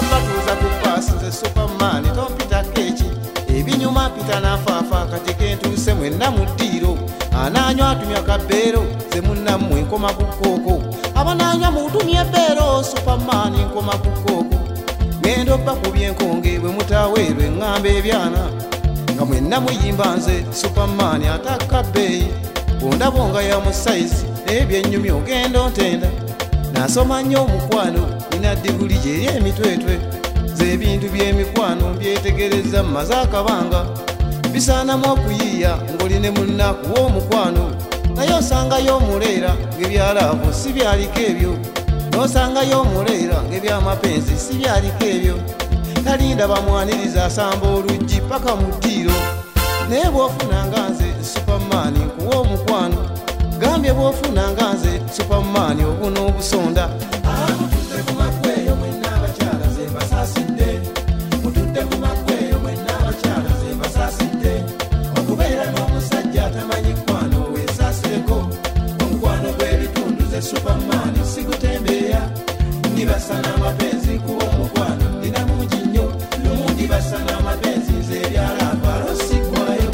batuuza ku paasi nze Superman tompita keeki ebinyuma mpita nafaafa kati kentuuse mwenna mu ddiiro anaanywa atumya kabbeero ze munnammwe nkoma ku kkooko abanaanywa mutumya ebbeero Superman nkoma ku kkooko ngenda obba ku byenkonge bwe mutaweerwe eŋŋamba ebyana nga mwenna muyimba nze Superman atakka bbeeyi bondabonga ya musaizi naye byennyumi ogenda ontenda nasoma nnyo omukwano nina diguli gyeri emitwetwe z'ebintu by'emikwano byetegereza mmaze akabanga bisaanamu okuyiiya ng'oline munnaku w'omukwano naye osangayo omuleera ng'ebyalaavu si byaliko ebyo n'osangayo omuleera ng'ebyamapenzi si byaliko ebyo talinda bamwaniriza asamba oluggi paka mu ddiiro naye bw'ofunanga nze Superman nkuwa omukwano gambye bw'ofunanga nze Superman obuna obusonda mutudde ku makweyo mwenna abakyala ze mbasaasidde mutudde ku makweyo mwenna abakyala ze mbasaasidde okubeera n'omusajja atamanyi kwano weesaasireko omukwano gw'ebitundu ze Superman sigutembeeya ndibasa n'amapenzi kuba omukwano ndina mungi nnyo lumu ndibasa n'amapenzi nze ebyalaavu alosigwayo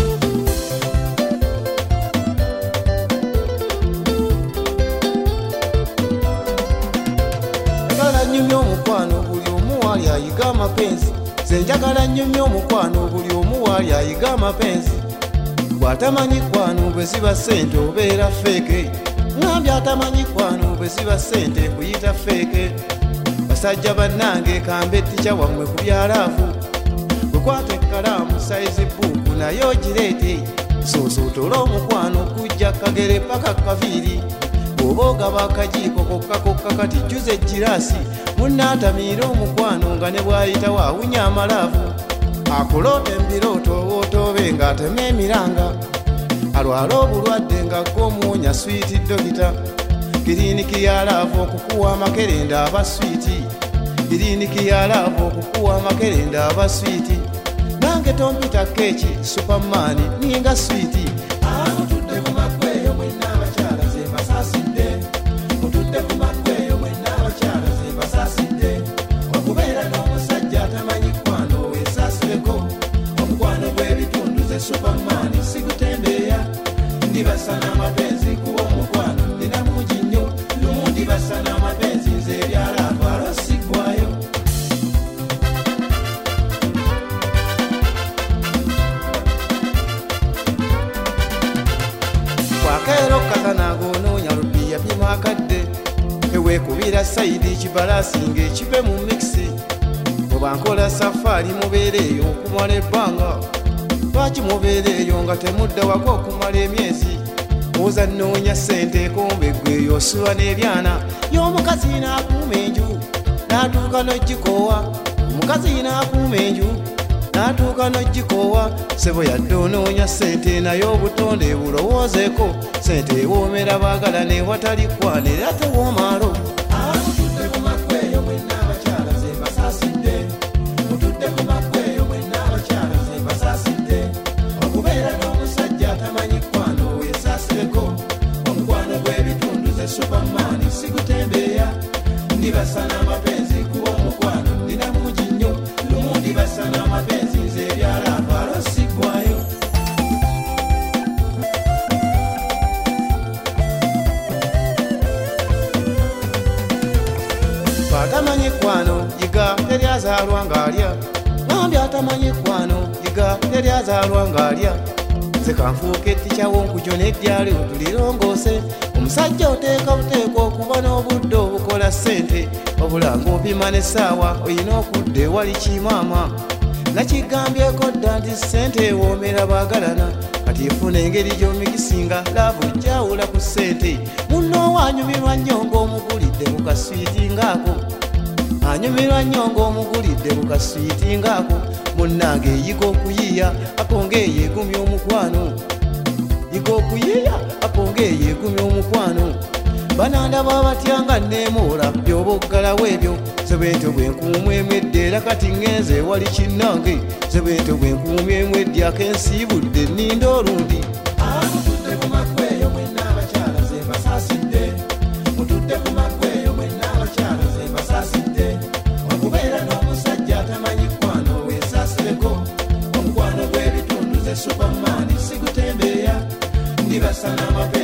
nyumya omukwano buli omu wali ayiga amapenzi nze njagala nyumya omukwano buli omu wali ayiga amapenzi bw'atamanyi kwano bwe ziba ssente obeera feeke ngambye atamanyi kwano bwe ziba ssente kuyita feeke basajja bannange kambe ettica wammwe ku byalaavu bwe kwata ekkalaamu sayizi bbuuku naye ogireete soosootola omukwano kujja kagere paka kaviiri bw'oba ogaba akajiiko kokka kati jjuza egiraasi munnaatamiira omukwano nga ne bw'ayitawo awunya amalaavu akuloota embirooto obootobe ng'atema emiranga alwala obulwadde ng'agg'omuwonya swiiti dokita kiriiniki ya laavu okukuwa amakerenda aba swiiti kiriiniki ya laavu okukuwa amakerenda aba swiiti nange tompita keeki Superman ninga swiiti mutudde ku makweyo mwenna abakyala ze mbasaasidde mutudde ku makweyo mwenna abakyala ze mbasaasidde okubeera n'omusajja atamanyi kwano weesaasireko omukwano gw'ebitundu ze Superman sigutembeeya ndibasa n'amapenzi kuba omukwano ndina mungi nnyo lumu ndibasa n'amapenzi nze ebyalaavu alosigwayo kwakaero katana ng'onoonya lupiya byemu akadde eweekubira sayidi kibalaasi ng'ekive mu mikisi oba nkola safaari mubeereeyo okumala ebbanga lwaki mubeereeyo nga temudda wako okumala emyezi oza nnoonya ssente ekombe gweyo osulwa n'ebyana y'omukazi n'akuuma enju n'atuuka n'ogikoowa omukazi n'akuuma enju n'atuuka n'ogikoowa sebo yadde onoonya ssente naye obutonde bulowoozeeko ssente ewoomera baagala newatali kwana era tewoomalo mutudde ku makweyo mwenna abakyala ze mbasaasidde mutudde ku makweyo mwenna abakyala ze mbasaasidde okubeera n'omusajja atamanyi kwano weesaasireko omukwano gw'ebitundu ze Superman sigutembeeya ndibasa n'amapenzi kuba omukwano ndina mungi nnyo lumu ndibasa n'amapenzi nze ebyalaavu alosigwayo atamanyi kwano yiga teryazaalwa ng'alya ngambye atamanyi kwano yiga teryazaalwa ng'alya nze kanfuuka ettica w'onkujo n'eddyaali otulirongoose omusajja oteeka buteeka okuba n'obudde obukola ssente wabula ng'opima n'essaawa oyina okudda ewali kimaama nakigambyeko dda nti ssente ewoomera baagalana kati efuna engeri gy'omikisinga laavu gyawula ku ssente munno waanyumirwa nnyo ng'omugulidde mu kaswiiti ng'ako anyumirwa nnyo ng'omugulidde mu kaswiiti ng'ako munnange eyiga okuyiiya aponga eyeegumya omukwano yiga okuyiiya aponga eyeegumya omukwano banandaba batyanga neemoola byoba oggalawo ebyo sebwentyo bwenkuumu emwedde era kati ngenze ewali kinnange sebwentyo bwenkuumu emwedde akensiibudde nninda olundi mutudde ku makweyo mwenna abakyala ze mbasaasidde mutudde ku makweyo mwenna abakyala ze mbasaasidde okubeera nze superman sikutembeya ndibasana mape